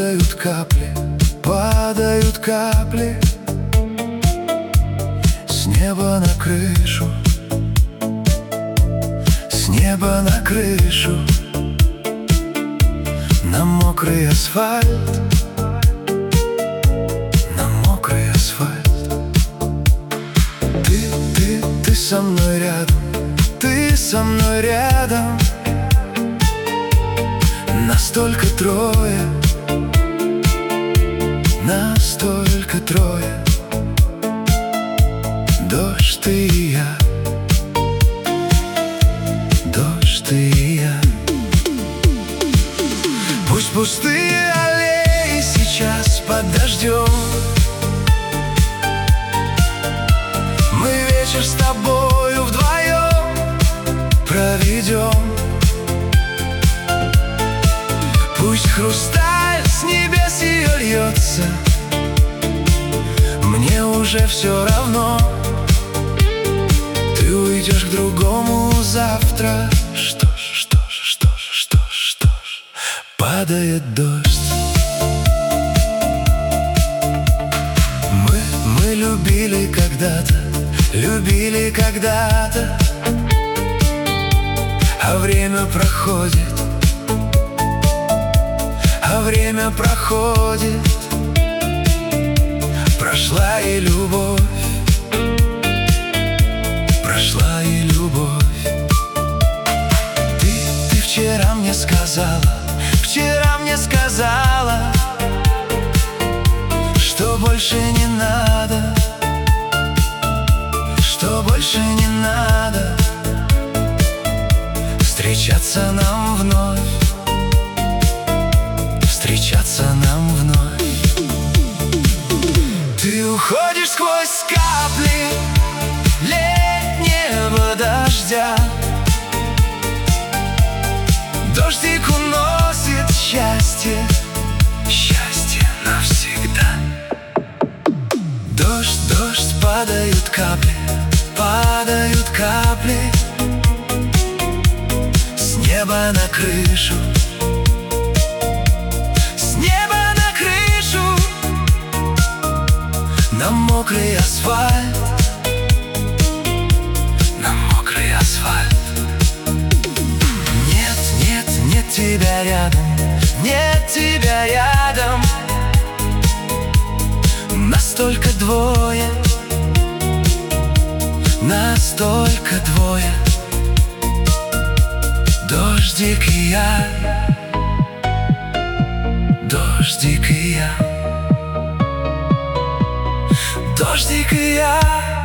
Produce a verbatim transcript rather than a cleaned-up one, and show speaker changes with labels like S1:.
S1: Падают капли, падают капли с неба на крышу, с неба на крышу, на мокрый асфальт, на мокрый асфальт. Ты, ты, ты со мной рядом, ты со мной рядом. Настолько трое, настолько трое. Дождь, ты и я, дождь, ты и я. Пусть пустые аллеи сейчас под дождем, мы вечер с тобою вдвоем проведем. Пусть хрусталь с небес ее льется, мне уже все равно. Ты уйдешь к другому завтра. Что ж, что ж, что ж, что ж, что ж, падает дождь. Мы, мы любили когда-то, любили когда-то, а время проходит, а время проходит. Прошла и любовь, прошла и любовь. Ты, ты вчера мне сказала, вчера мне сказала, что больше не надо, что больше не надо встречаться нам вновь, встречаться нам вновь. Ты уходишь сквозь капли летнего дождя, дождик уносит счастье, счастье навсегда. Дождь, дождь, падают капли, падают капли с неба на крышу, на мокрый асфальт, на мокрый асфальт. Нет, нет, нет тебя рядом, нет тебя рядом. Настолько двое, настолько двое. Дождик и я, дождик и я, дождик и я.